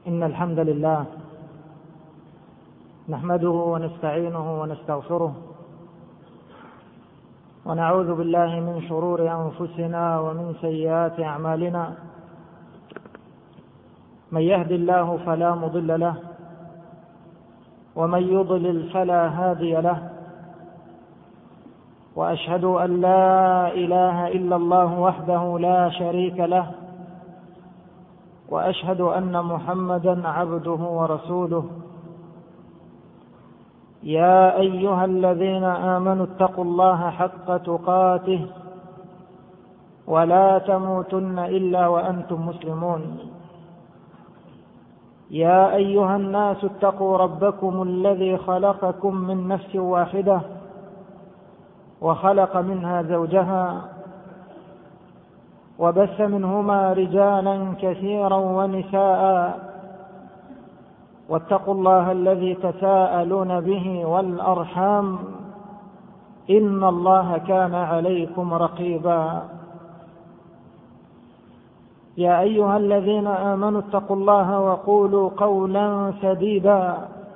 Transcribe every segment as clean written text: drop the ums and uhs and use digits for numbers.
إن الحمد لله نحمده ونستعينه ونستغفره ونعوذ بالله من شرور أنفسنا ومن سيئات أعمالنا. من يهد الله فلا مضل له ومن يضلل فلا هادي له، وأشهد أن لا إله إلا الله وحده لا شريك له، وأشهد أن محمدا عبده ورسوله. يا أيها الذين آمنوا اتقوا الله حق تقاته ولا تموتن إلا وأنتم مسلمون. يا أيها الناس اتقوا ربكم الذي خلقكم من نفس واحدة وخلق منها زوجها وبث منهما رجالا كثيرا ونساء، واتقوا الله الذي تساءلون به والأرحام إن الله كان عليكم رقيبا. يا أيها الذين آمنوا اتقوا الله وقولوا قولا سديدا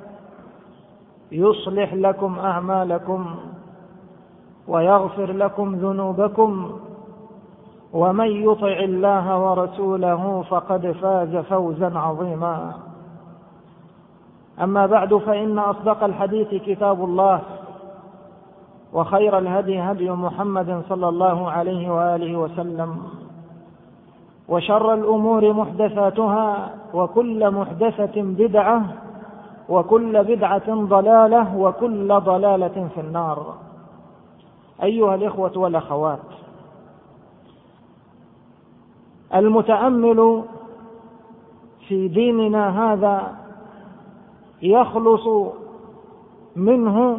يصلح لكم أعمالكم ويغفر لكم ذنوبكم، ومن يطع الله ورسوله فقد فاز فوزا عظيما. أما بعد، فإن أصدق الحديث كتاب الله، وخير الهدي هدي محمد صلى الله عليه وآله وسلم، وشر الأمور محدثاتها، وكل محدثة بدعة، وكل بدعة ضلالة، وكل ضلالة في النار. أيها الإخوة والأخوات، المتأمل في ديننا هذا يخلص منه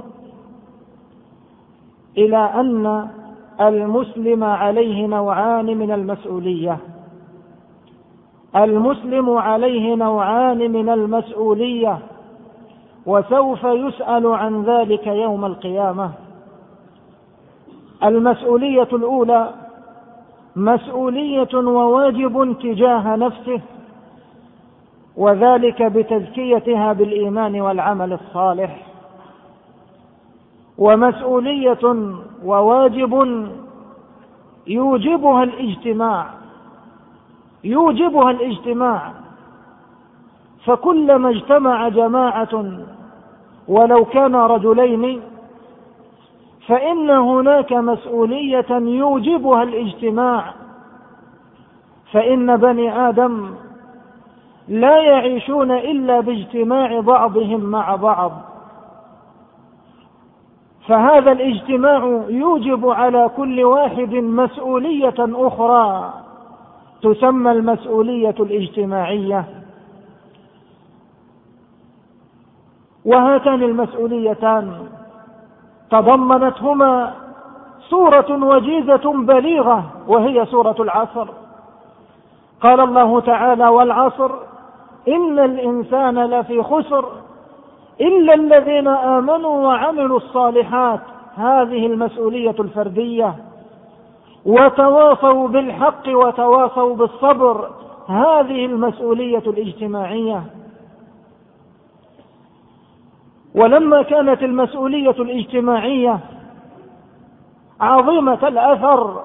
إلى أن المسلم عليه نوعان من المسؤولية. المسلم عليه نوعان من المسؤولية، وسوف يسأل عن ذلك يوم القيامة. المسؤولية الأولى مسؤولية وواجب تجاه نفسه، وذلك بتزكيتها بالإيمان والعمل الصالح. ومسؤولية وواجب يوجبها الاجتماع، فكلما اجتمع جماعة ولو كان رجلين فإن هناك مسؤولية يوجبها الاجتماع، فإن بني آدم لا يعيشون إلا باجتماع بعضهم مع بعض، فهذا الاجتماع يوجب على كل واحد مسؤولية أخرى تسمى المسؤولية الاجتماعية. وهاتان المسؤوليتان تضمنتهما سورة وجيزة بليغة، وهي سورة العصر. قال الله تعالى: والعصر إن الإنسان لفي خسر إلا الذين آمنوا وعملوا الصالحات. هذه المسؤولية الفردية. وتواصوا بالحق وتواصوا بالصبر. هذه المسؤولية الاجتماعية. ولما كانت المسؤولية الاجتماعية عظيمة الأثر،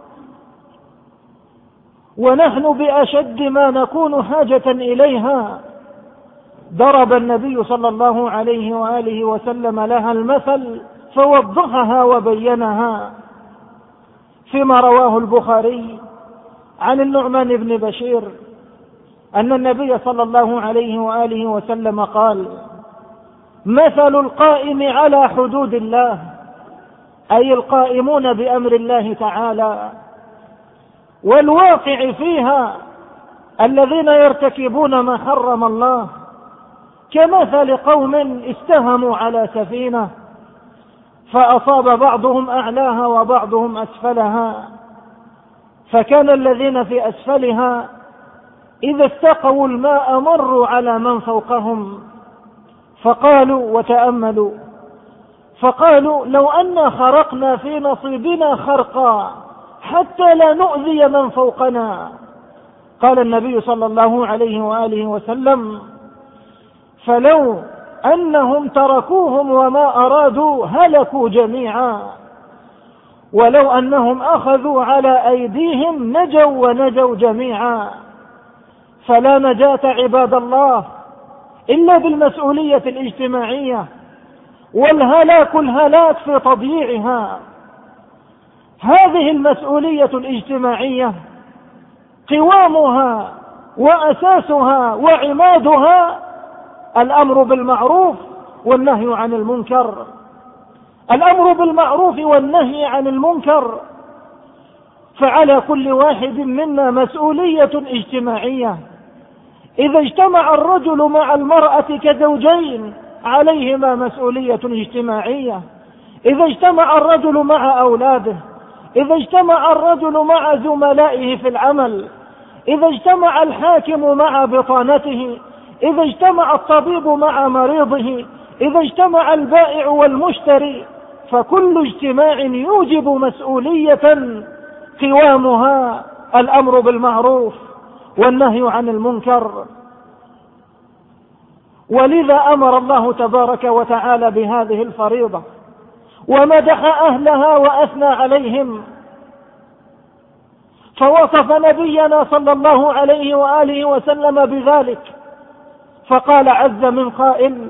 ونحن بأشد ما نكون حاجة إليها، ضرب النبي صلى الله عليه وآله وسلم لها المثل فوضحها وبينها، فيما رواه البخاري عن النعمان بن بشير أن النبي صلى الله عليه وآله وسلم قال: مثل القائم على حدود الله، أي القائمون بأمر الله تعالى، والواقع فيها الذين يرتكبون ما حرم الله، كمثل قوم استهموا على سفينة فأصاب بعضهم أعلاها وبعضهم أسفلها، فكان الذين في أسفلها إذا استقوا الماء مروا على من فوقهم فقالوا وتأملوا فقالوا: لو أن خرقنا في نصيبنا خرقا حتى لا نؤذي من فوقنا. قال النبي صلى الله عليه وآله وسلم: فلو أنهم تركوهم وما أرادوا هلكوا جميعا، ولو أنهم أخذوا على أيديهم نجوا ونجوا جميعا. فلا نجاة عباد الله إلا بالمسؤولية الاجتماعية، والهلاك الهلاك في تضييعها. هذه المسؤولية الاجتماعية قوامها وأساسها وعمادها الأمر بالمعروف والنهي عن المنكر. الأمر بالمعروف والنهي عن المنكر، فعلى كل واحد منا مسؤولية اجتماعية. إذا اجتمع الرجل مع المرأة كزوجين عليهما مسؤولية اجتماعية. إذا اجتمع الرجل مع أولاده، إذا اجتمع الرجل مع زملائه في العمل، إذا اجتمع الحاكم مع بطانته، إذا اجتمع الطبيب مع مريضه، إذا اجتمع البائع والمشتري، فكل اجتماع يوجب مسؤولية قوامها الأمر بالمعروف والنهي عن المنكر. ولذا أمر الله تبارك وتعالى بهذه الفريضة، ومدح أهلها وأثنى عليهم، فوصف نبينا صلى الله عليه وآله وسلم بذلك، فقال عز من قائل: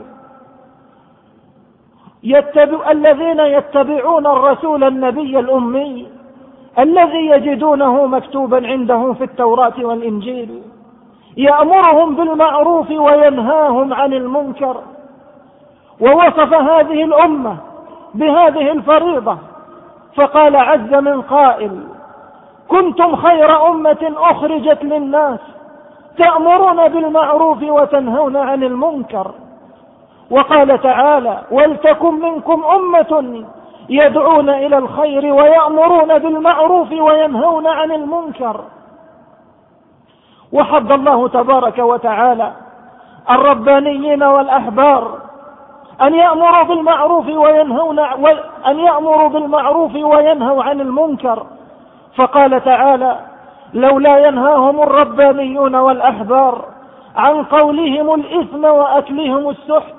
الذين يتبعون الرسول النبي الأمي الذي يجدونه مكتوبا عندهم في التوراة والإنجيل يأمرهم بالمعروف وينهاهم عن المنكر. ووصف هذه الأمة بهذه الفريضة، فقال عز من قائل: كنتم خير أمة أخرجت للناس تأمرون بالمعروف وتنهون عن المنكر. وقال تعالى: ولتكن منكم أمة يدعون إلى الخير ويأمرون بالمعروف وينهون عن المنكر. وحض الله تبارك وتعالى الربانيين والأحبار أن يأمروا بالمعروف وينهوا عن المنكر، فقال تعالى: لولا ينهاهم الربانيون والأحبار عن قولهم الإثم وأكلهم السحت.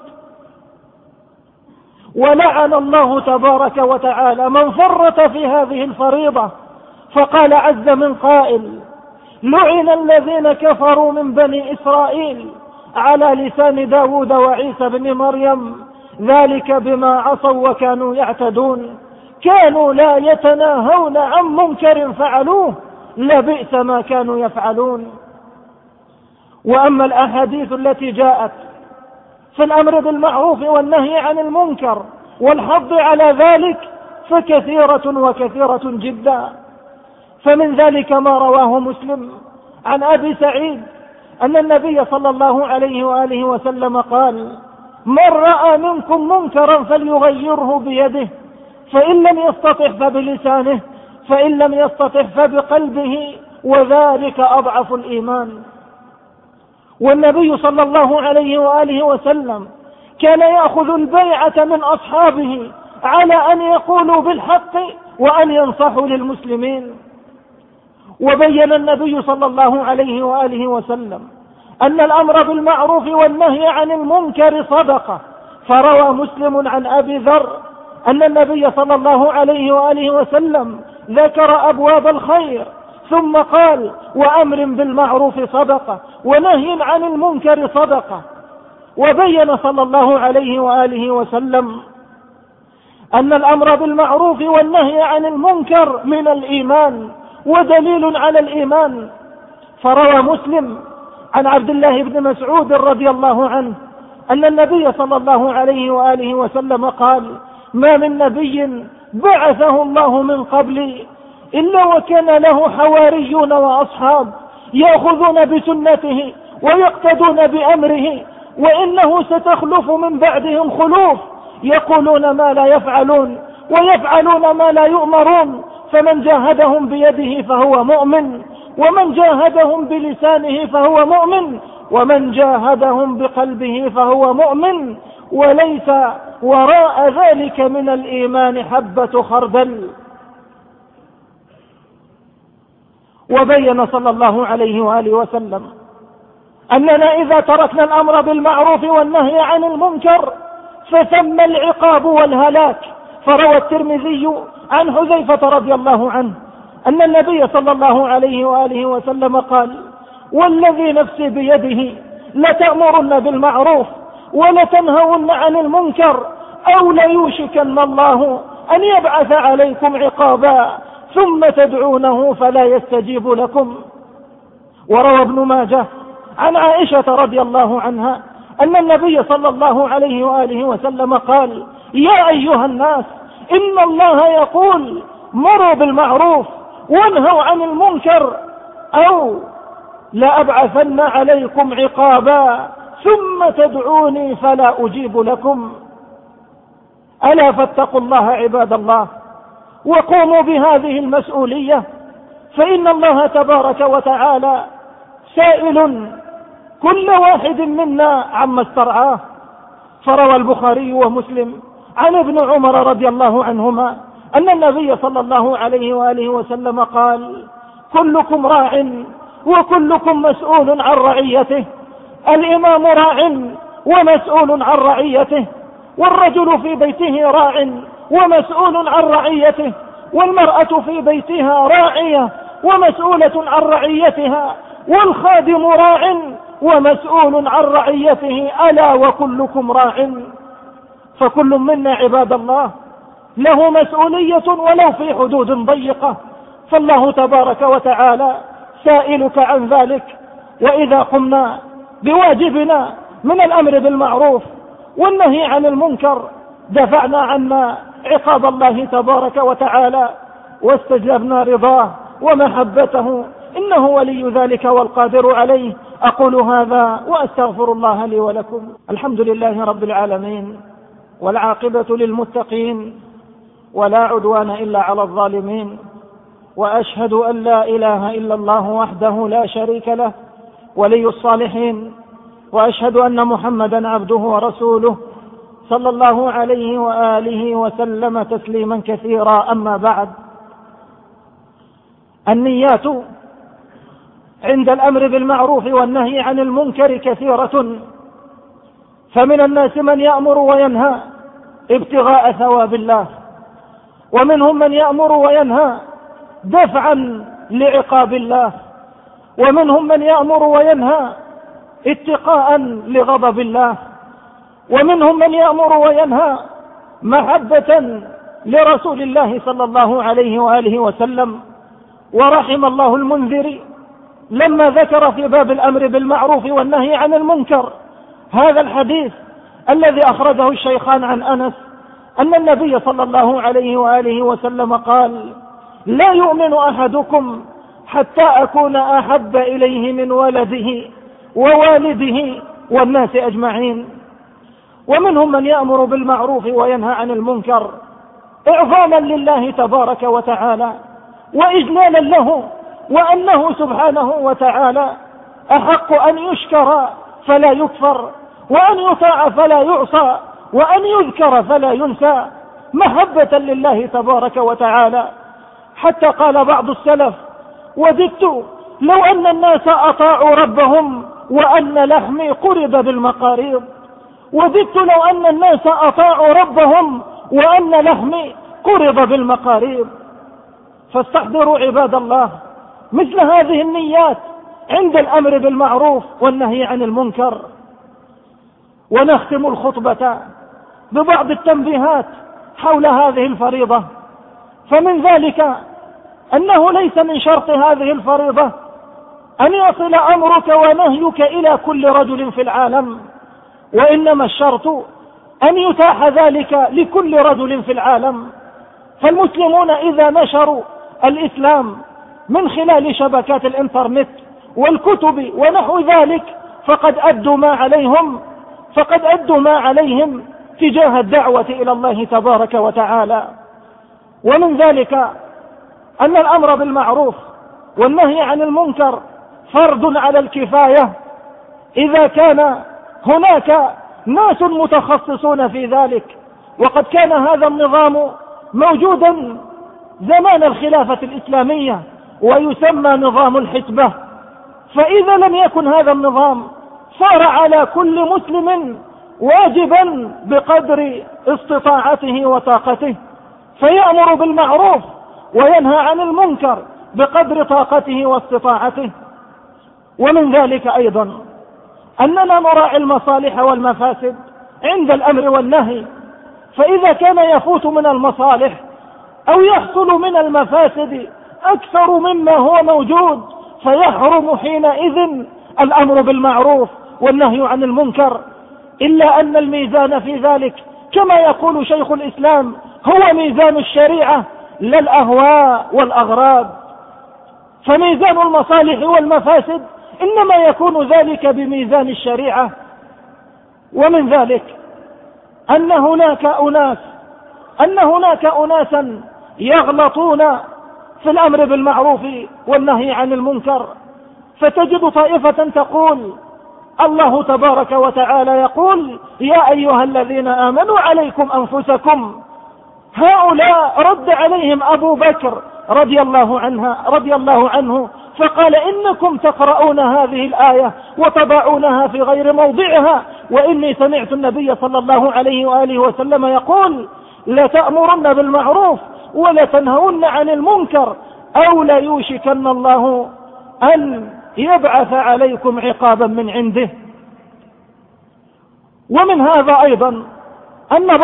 ولعن الله تبارك وتعالى من فرط في هذه الفريضة، فقال عز من قائل: لعن الذين كفروا من بني إسرائيل على لسان داود وعيسى بن مريم ذلك بما عصوا وكانوا يعتدون كانوا لا يتناهون عن منكر فعلوه لبئس ما كانوا يفعلون. وأما الأحاديث التي جاءت في الأمر بالمعروف والنهي عن المنكر والحض على ذلك فكثيرة وكثيرة جدا. فمن ذلك ما رواه مسلم عن أبي سعيد أن النبي صلى الله عليه وآله وسلم قال: من رأى منكم منكرا فليغيره بيده، فإن لم يستطع فبلسانه، فإن لم يستطع فبقلبه، وذلك أضعف الإيمان. والنبي صلى الله عليه وآله وسلم كان يأخذ البيعة من أصحابه على أن يقولوا بالحق وأن ينصحوا للمسلمين. وبين النبي صلى الله عليه وآله وسلم أن الأمر بالمعروف والنهي عن المنكر صدقة، فروى مسلم عن أبي ذر أن النبي صلى الله عليه وآله وسلم ذكر أبواب الخير ثم قال: وأمر بالمعروف صدقة ونهي عن المنكر صدقة. وبين صلى الله عليه وآله وسلم أن الأمر بالمعروف والنهي عن المنكر من الإيمان ودليل على الإيمان، فروى مسلم عن عبد الله بن مسعود رضي الله عنه أن النبي صلى الله عليه وآله وسلم قال: ما من نبي بعثه الله من قبلي إلا وكان له حواريون وأصحاب يأخذون بسنته ويقتدون بأمره، وإنه ستخلف من بعدهم خلوف يقولون ما لا يفعلون ويفعلون ما لا يؤمرون، فمن جاهدهم بيده فهو مؤمن، ومن جاهدهم بلسانه فهو مؤمن، ومن جاهدهم بقلبه فهو مؤمن، وليس وراء ذلك من الإيمان حبة خردل. وبين صلى الله عليه وآله وسلم أننا إذا تركنا الأمر بالمعروف والنهي عن المنكر فثم العقاب والهلاك. فروى الترمذي عن حذيفة رضي الله عنه أن النبي صلى الله عليه وآله وسلم قال: والذي نفسي بيده لتأمرن بالمعروف ولتنهون عن المنكر أو ليوشكن الله أن يبعث عليكم عقابا ثم تدعونه فلا يستجيب لكم. وروى ابن ماجه عن عائشة رضي الله عنها أن النبي صلى الله عليه وآله وسلم قال: يا أيها الناس إن الله يقول مروا بالمعروف وانهوا عن المنكر أو لأبعثن عليكم عقابا ثم تدعوني فلا أجيب لكم. ألا فاتقوا الله عباد الله وقوموا بهذه المسؤولية، فإن الله تبارك وتعالى سائل كل واحد منا عما استرعاه. فروى البخاري ومسلم عن ابن عمر رضي الله عنهما أن النبي صلى الله عليه وآله وسلم قال: كلكم راع وكلكم مسؤول عن رعيته، الإمام راع ومسؤول عن رعيته، والرجل في بيته راع ومسؤول عن رعيته، والمرأة في بيتها راعية ومسؤولة عن رعيتها، والخادم راع ومسؤول عن رعيته، ألا وكلكم راع. فكل منا عباد الله له مسؤولية ولو في حدود ضيقة، فالله تبارك وتعالى سائلك عن ذلك. وإذا قمنا بواجبنا من الأمر بالمعروف والنهي عن المنكر دفعنا عنا عقاب الله تبارك وتعالى واستجلبنا رضاه ومحبته، إنه ولي ذلك والقادر عليه. أقول هذا وأستغفر الله لي ولكم. الحمد لله رب العالمين، والعاقبة للمتقين، ولا عدوان إلا على الظالمين، وأشهد أن لا إله إلا الله وحده لا شريك له ولي الصالحين، وأشهد أن محمدا عبده ورسوله صلى الله عليه وآله وسلم تسليما كثيرا. أما بعد، النيات عند الأمر بالمعروف والنهي عن المنكر كثيرة، فمن الناس من يأمر وينهى ابتغاء ثواب الله، ومنهم من يأمر وينهى دفعا لعقاب الله، ومنهم من يأمر وينهى اتقاء لغضب الله، ومنهم من يأمر وينهى محبة لرسول الله صلى الله عليه وآله وسلم. ورحم الله المنذري لما ذكر في باب الأمر بالمعروف والنهي عن المنكر هذا الحديث الذي أخرجه الشيخان عن أنس أن النبي صلى الله عليه وآله وسلم قال: لا يؤمن أحدكم حتى أكون أحب إليه من ولده ووالده والناس أجمعين. ومنهم من يأمر بالمعروف وينهى عن المنكر إعظاما لله تبارك وتعالى وإجلالا له، وأنه سبحانه وتعالى أحق أن يشكر فلا يكفر، وأن يطاع فلا يعصى، وأن يذكر فلا ينسى، محبة لله تبارك وتعالى. حتى قال بعض السلف: وددت لو أن الناس أطاعوا ربهم وأن لحمي قرب بالمقاريض. وددت لو أن الناس أطاعوا ربهم وأن لحمي قرب بالمقاريض. فاستحضروا عباد الله مثل هذه النيات عند الأمر بالمعروف والنهي عن المنكر. ونختم الخطبة ببعض التنبيهات حول هذه الفريضة. فمن ذلك أنه ليس من شرط هذه الفريضة أن يصل أمرك ونهيك إلى كل رجل في العالم، وإنما الشرط أن يتاح ذلك لكل رجل في العالم. فالمسلمون إذا نشروا الإسلام من خلال شبكات الإنترنت والكتب ونحو ذلك فقد أدوا ما عليهم تجاه الدعوة إلى الله تبارك وتعالى. ومن ذلك أن الأمر بالمعروف والنهي عن المنكر فرض على الكفاية إذا كان هناك ناس متخصصون في ذلك. وقد كان هذا النظام موجودا زمان الخلافة الإسلامية، ويسمى نظام الحسبة. فإذا لم يكن هذا النظام صار على كل مسلم واجبا بقدر استطاعته وطاقته، فيأمر بالمعروف وينهى عن المنكر بقدر طاقته واستطاعته. ومن ذلك أيضا أننا نراعي المصالح والمفاسد عند الأمر والنهي، فإذا كان يفوت من المصالح أو يحصل من المفاسد أكثر مما هو موجود فيحرم حينئذ الأمر بالمعروف والنهي عن المنكر. إلا أن الميزان في ذلك كما يقول شيخ الإسلام هو ميزان الشريعة لا الأهواء والأغراض، فميزان المصالح والمفاسد إنما يكون ذلك بميزان الشريعة. ومن ذلك أن هناك أناسا يغلطون في الأمر بالمعروف والنهي عن المنكر، فتجد طائفة تقول الله تبارك وتعالى يقول يا أيها الذين آمنوا عليكم أنفسكم. هؤلاء رد عليهم أبو بكر رضي الله عنه فقال إنكم تقرؤون هذه الآية وتضعونها في غير موضعها، وإني سمعت النبي صلى الله عليه وآله وسلم يقول لتأمرن بالمعروف ولتنهون عن المنكر أو ليوشكن الله أن يبعث عليكم عقابا من عنده. ومن هذا أيضا أن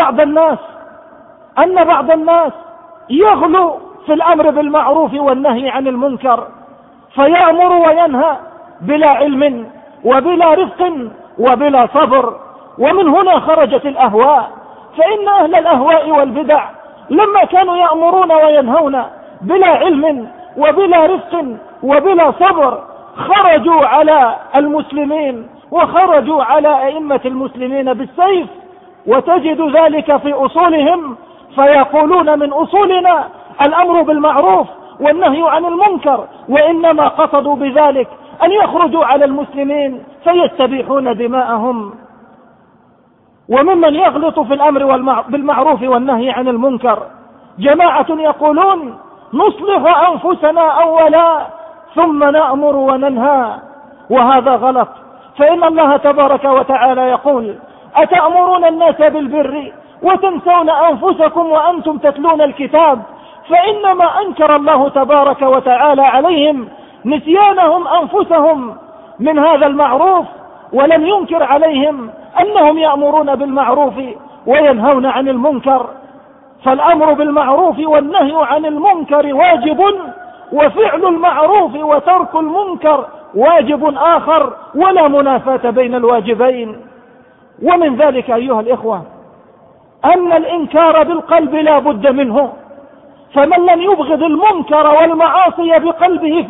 بعض الناس يغلو في الأمر بالمعروف والنهي عن المنكر، فيأمر وينهى بلا علم وبلا رفق وبلا صبر. ومن هنا خرجت الأهواء، فإن أهل الأهواء والبدع لما كانوا يأمرون وينهون بلا علم وبلا رفق وبلا صبر خرجوا على المسلمين وخرجوا على أئمة المسلمين بالسيف، وتجد ذلك في أصولهم، فيقولون من أصولنا الأمر بالمعروف والنهي عن المنكر، وإنما قصدوا بذلك أن يخرجوا على المسلمين فيستبيحون دماءهم. وممن يغلط في الأمر بالمعروف والنهي عن المنكر جماعة يقولون نصلح أنفسنا أولا ثم نأمر وننهى، وهذا غلط. فإن الله تبارك وتعالى يقول أتأمرون الناس بالبر وتنسون أنفسكم وأنتم تتلون الكتاب، فإنما أنكر الله تبارك وتعالى عليهم نسيانهم أنفسهم من هذا المعروف، ولم ينكر عليهم أنهم يأمرون بالمعروف وينهون عن المنكر. فالأمر بالمعروف والنهي عن المنكر واجب، وفعل المعروف وترك المنكر واجب آخر، ولا منافاة بين الواجبين. ومن ذلك أيها الإخوة أن الإنكار بالقلب لا بد منه، فمن لم يبغض المنكر والمعاصي بقلبه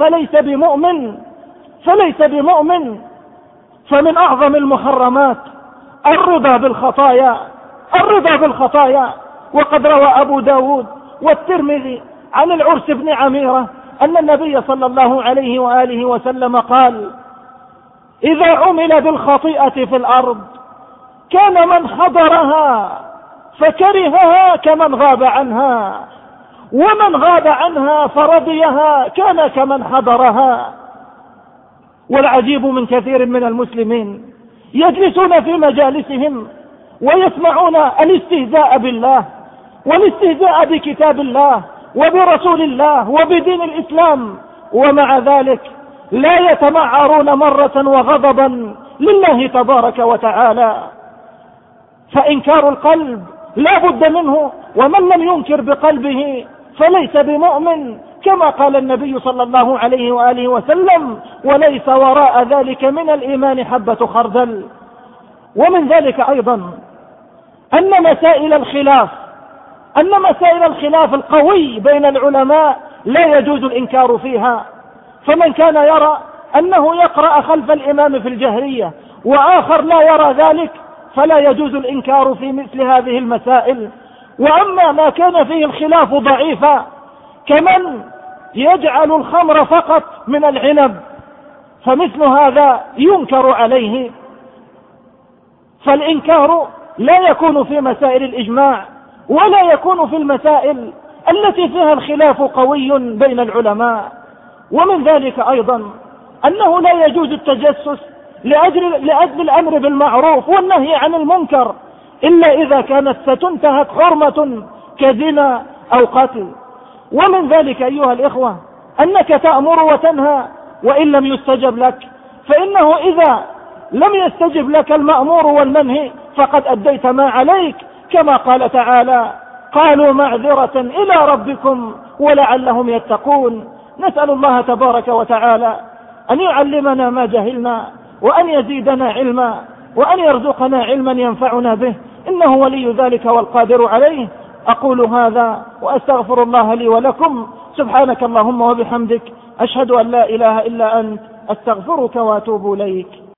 فليس بمؤمن. فمن أعظم المحرمات الرضا بالخطايا، وقد روى أبو داود والترمذي عن العرس بن عميرة أن النبي صلى الله عليه وآله وسلم قال إذا عمل بالخطيئة في الأرض كان من حضرها فكرهها كمن غاب عنها، ومن غاب عنها فرضيها كان كمن حضرها. والعجيب من كثير من المسلمين يجلسون في مجالسهم ويسمعون الاستهزاء بالله والاستهزاء بكتاب الله وبرسول الله وبدين الإسلام، ومع ذلك لا يتمعرون مرة وغضبا لله تبارك وتعالى. فإنكار القلب لا بد منه، ومن لم ينكر بقلبه فليس بمؤمن، كما قال النبي صلى الله عليه وآله وسلم وليس وراء ذلك من الإيمان حبة خردل. ومن ذلك أيضا أن مسائل الخلاف القوي بين العلماء لا يجوز الإنكار فيها. فمن كان يرى أنه يقرأ خلف الإمام في الجهرية وآخر لا يرى ذلك فلا يجوز الإنكار في مثل هذه المسائل. وأما ما كان فيه الخلاف ضعيفا كمن يجعل الخمر فقط من العنب فمثل هذا ينكر عليه. فالإنكار لا يكون في مسائل الإجماع ولا يكون في المسائل التي فيها الخلاف قوي بين العلماء. ومن ذلك أيضا أنه لا يجوز التجسس لأجل الأمر بالمعروف والنهي عن المنكر إلا إذا كانت ستنتهك حرمة كزنا أو قتل. ومن ذلك أيها الإخوة أنك تأمر وتنهى وإن لم يستجب لك، فإنه إذا لم يستجب لك المأمور والمنهي فقد أديت ما عليك، كما قال تعالى: قالوا معذرة إلى ربكم ولعلهم يتقون. نسأل الله تبارك وتعالى أن يعلمنا ما جهلنا، وأن يزيدنا علما، وأن يرزقنا علما ينفعنا به، إنه ولي ذلك والقادر عليه. أقول هذا وأستغفر الله لي ولكم. سبحانك اللهم وبحمدك، أشهد أن لا إله إلا أنت، أستغفرك وأتوب إليك.